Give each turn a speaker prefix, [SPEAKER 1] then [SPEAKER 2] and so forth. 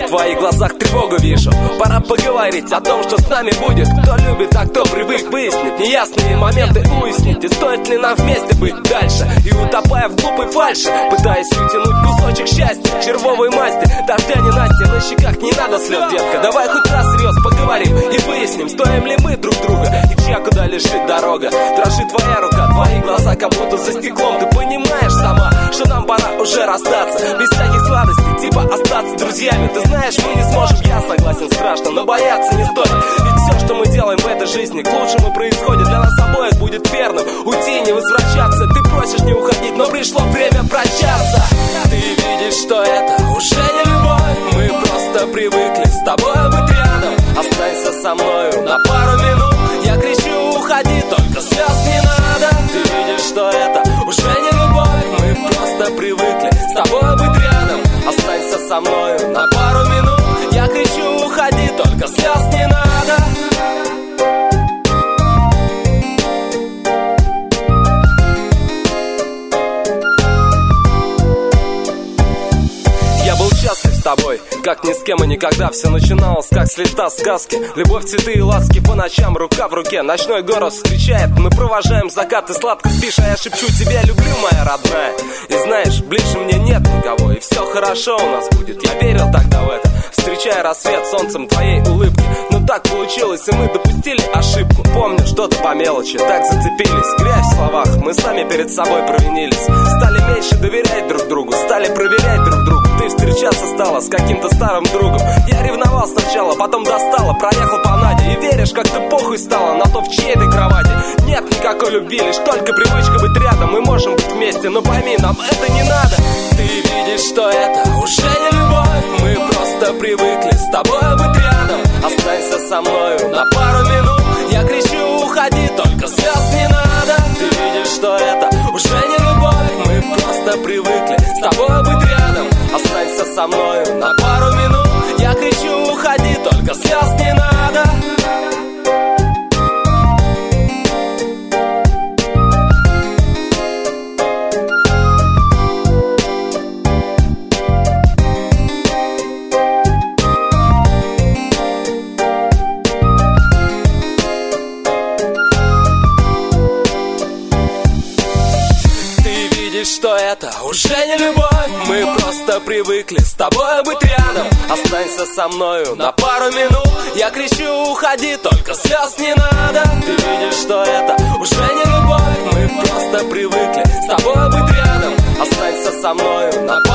[SPEAKER 1] твоих глазах тревогу вижу. Пора поговорить о том, что с нами будет. Кто любит, а кто привык, выяснить неясные моменты, уяснить, и стоит ли нам вместе быть дальше. И утопая в глупой фальши, пытаясь утянуть кусочек счастья, червовой масти, дождя ненастья, на щеках не надо слез, детка. Давай хоть раз всерьез поговорим и выясним, стоим ли мы друг друга, и чья куда лежит дорога. Дрожит твоя рука, твои глаза как будто за стеклом. Ты понимаешь сама, что нам пора уже расстаться, без всяких сладостей, типа остаться друзьями. Ты знаешь, мы не сможем, я согласен, страшно, но бояться не стоит. Ведь все, что мы делаем в этой жизни, к лучшему происходит. Для нас обоих будет верным уйти и не возвращаться. Ты просишь не уходить, но пришло время прощаться. Ты видишь, что это уже не любовь. Мы просто привыкли с тобой быть рядом. Останься со мною на пару минут. Я кричу, уходи, только слез не надо. Ты видишь, что это уже не любовь. Мы просто привыкли с тобой быть рядом. Останься со мною на пару минут. Я кричу, уходи, только слез не надо. Счастлив с тобой, как ни с кем и никогда. Все начиналось, как с листа сказки. Любовь, цветы и ласки по ночам, рука в руке. Ночной город встречает, мы провожаем закат. Ты сладко спишь, а я шепчу тебя люблю, моя родная. И знаешь, ближе мне нет никого, и все хорошо у нас будет. Я верил тогда в это, встречая рассвет солнцем твоей улыбки. Но так получилось, и мы допустили ошибку. Помню, что-то по мелочи, так зацепились. Грязь в словах, мы сами перед собой провинились. Стали меньше доверять друг другу, стали проверять друг друга. Ты встречаться стала с каким-то старым другом. Я ревновал сначала, потом достала. Проехал по Наде, и веришь, как-то похуй стало на то, в чьей ты кровати. Нет никакой любви, лишь только привычка быть рядом. Мы можем быть вместе, но пойми, нам это не надо. Ты видишь, что это уже не любовь. Мы просто привыкли с тобой быть рядом. Останься со мною на пару минут. Я кричу, уходи, только слез не надо. Ты видишь, что это уже не любовь. Мы просто привыкли с тобой быть рядом. Останься со мною на пару минут. Я кричу, уходи, только слез не надо. Что это уже не любовь. Мы просто привыкли с тобой быть рядом. Останься со мною на пару минут. Я кричу, уходи, только слез не надо. Ты видишь, что это уже не любовь. Мы просто привыкли с тобой быть рядом. Останься со мною на пару минут.